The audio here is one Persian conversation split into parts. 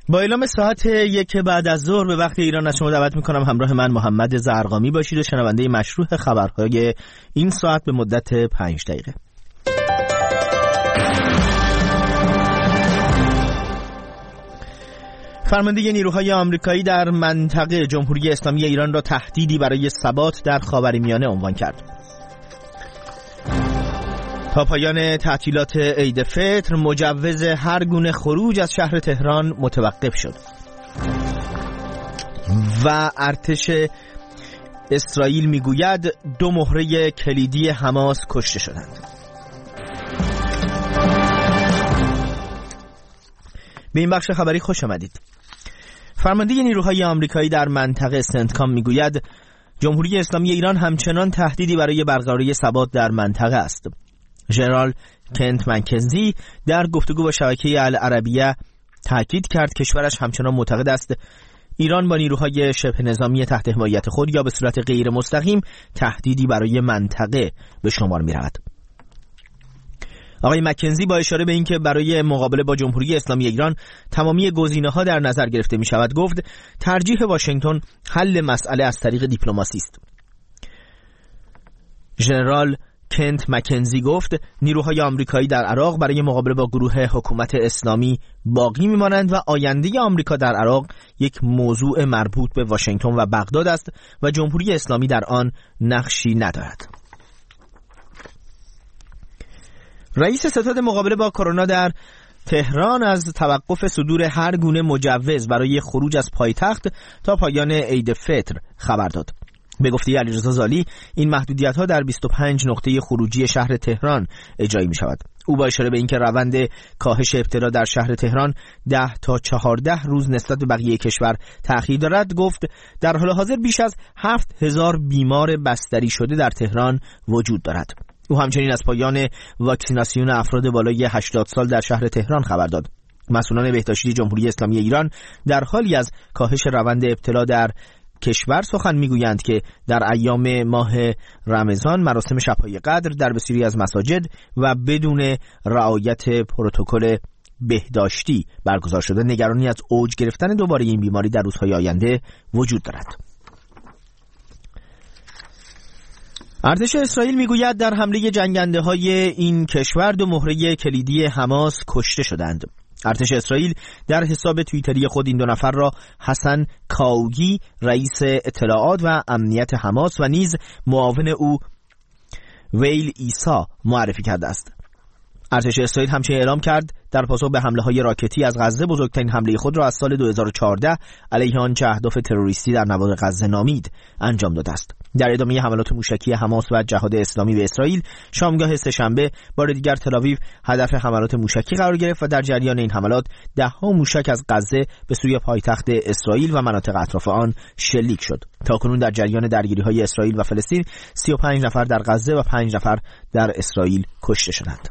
با اعلام ساعت 1 بعد از ظهر به وقت ایران از شما دعوت میکنم همراه من محمد زرقامی باشید و شنونده مشروع خبرهای این ساعت به مدت 5 دقیقه. فرمانده نیروهای آمریکایی در منطقه جمهوری اسلامی ایران را تهدیدی برای ثبات در خاورمیانه عنوان کرد. تا پایان تعطیلات عید فطر مجوز هر گونه خروج از شهر تهران متوقف شد و ارتش اسرائیل میگوید 2 مهره کلیدی حماس کشته شدند. به این بخش خبری خوش آمدید. فرمانده نیروهای آمریکایی در منطقه سنتکام میگوید جمهوری اسلامی ایران همچنان تهدیدی برای برقراری ثبات در منطقه است. ژنرال کنت مکنزی در گفتگو با شبکه العربیه تاکید کرد کشورش همچنان معتقد است ایران با نیروهای شبه نظامی تحت حمایت خود یا به صورت غیر مستقیم تهدیدی برای منطقه به شمار می رود. آقای مکنزی با اشاره به اینکه برای مقابله با جمهوری اسلامی ایران تمامی گزینه‌ها در نظر گرفته می شود گفت ترجیح واشنگتن حل مسئله از طریق دیپلماسی است. ژنرال کنت مکنزی گفت نیروهای آمریکایی در عراق برای مقابله با گروه حکومت اسلامی باقی میمانند و آینده آمریکا در عراق یک موضوع مربوط به واشنگتن و بغداد است و جمهوری اسلامی در آن نقشی ندارد. رئیس ستاد مقابله با کرونا در تهران از توقف صدور هر گونه مجوز برای خروج از پایتخت تا پایان عید فطر خبر داد. به گفته علیرضا زالی این محدودیت‌ها در 25 نقطه خروجی شهر تهران اجرایی می‌شود. او با اشاره به اینکه روند کاهش ابتلا در شهر تهران 10 تا 14 روز نسبت به بقیه کشور تأخیر دارد گفت در حال حاضر بیش از 7000 بیمار بستری شده در تهران وجود دارد. او همچنین از پایان واکسیناسیون افراد بالای 80 سال در شهر تهران خبر داد. مسئولان بهداشتی جمهوری اسلامی ایران در حالی از کاهش روند ابتلا در کشور سخن میگویند که در ایام ماه رمضان مراسم شب‌های قدر در بسیاری از مساجد و بدون رعایت پروتکل بهداشتی برگزار شده. نگرانی از اوج گرفتن دوباره این بیماری در روزهای آینده وجود دارد. ارتش اسرائیل میگوید در حمله جنگنده‌های این کشور 2 مهره کلیدی حماس کشته شدند. ارتش اسرائیل در حساب توییتری خود این 2 نفر را حسن کاوگی رئیس اطلاعات و امنیت حماس و نیز معاون او ویل ایسا معرفی کرده است. ارتش اسرائیل همچنین اعلام کرد در پاسخ به حمله‌های راکتی از غزه بزرگترین حمله خود را از سال 2014 علیه آنچه اهداف تروریستی در نواحی غزه نامید انجام داده است. در ادامه حملات موشکی حماس و جهاد اسلامی به اسرائیل شامگاه سه‌شنبه بار دیگر تل‌آویو هدف حملات موشکی قرار گرفت و در جریان این حملات ده‌ها موشک از غزه به سوی پایتخت اسرائیل و مناطق اطراف آن شلیک شد. تاکنون در جریان درگیری‌های اسرائیل و فلسطین 35 نفر در غزه و 5 نفر در اسرائیل کشته شدند.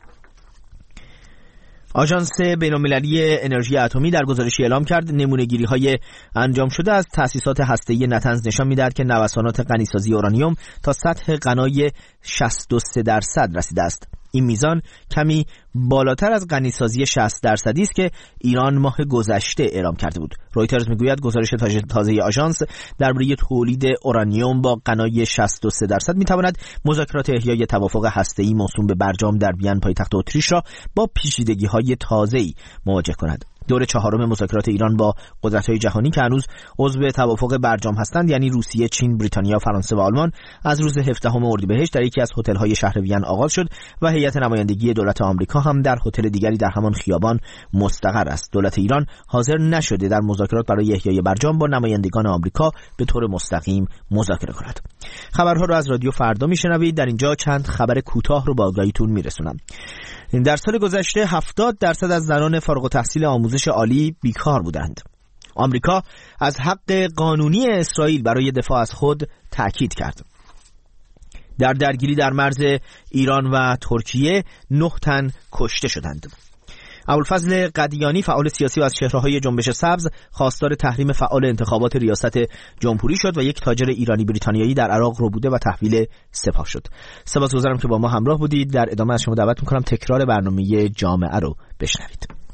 آژانس بین‌المللی انرژی اتمی در گزارشی اعلام کرد نمونه‌گیری‌های انجام شده از تأسیسات هسته‌ای نطنز نشان می‌دهد که نوسانات غنیسازی اورانیوم تا سطح غنای 63% رسیده است. این میزان کمی بالاتر از غنیسازی 60% است که ایران ماه گذشته اعلام کرده بود. رویترز میگوید گزارش تازه آژانس درباره تولید اورانیوم با غنای 63% میتواند مذاکرات احیای توافق هسته‌ای موسوم به برجام در وین پایتخت اتریش را با پیچیدگی‌های تازه‌ای مواجه کند. دور 4 مذاکرات ایران با قدرت‌های جهانی که هنوز عضو توافق برجام هستند یعنی روسیه، چین، بریتانیا، فرانسه و آلمان از روز 17 اردیبهشت در یکی از هتل‌های شهر وین آغاز شد و هیئت نمایندگی دولت آمریکا هم در هتل دیگری در همان خیابان مستقر است. دولت ایران حاضر نشده در مذاکرات برای احیای برجام با نمایندگان آمریکا به طور مستقیم مذاکره کند. خبرها رو از رادیو فردا میشنوید. در اینجا چند خبر کوتاه رو با آگاهیتون میرسونم. در سال گذشته 70% از زنان فارغ التحصیل آموزش عالی بیکار بودند. آمریکا از حق قانونی اسرائیل برای دفاع از خود تأکید کرد. در درگیری در مرز ایران و ترکیه 9 تن کشته شدند. ابوالفضل قدیانی فعال سیاسی و از چهره‌های جنبش سبز خواستار تحریم فعال انتخابات ریاست جمهوری شد و یک تاجر ایرانی بریتانیایی در عراق ربوده و تحویل سپاه شد. سپاسگزارم که با ما همراه بودید. در ادامه از شما دعوت می‌کنم تکرار برنامه جامعه رو بشنوید.